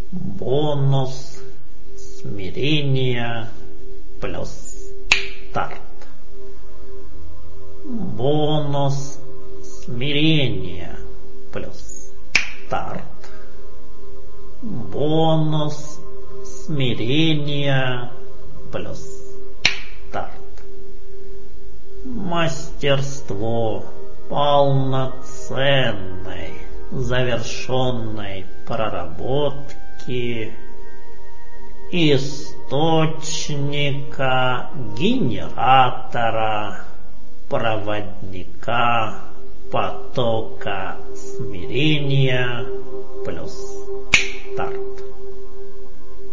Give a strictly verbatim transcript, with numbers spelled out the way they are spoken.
Бонус смирения плюс старт. Бонус смирения плюс старт. Бонус смирения плюс старт. Мастерство полноценной завершенной проработки источника генератора проводника потока смирения плюс старт.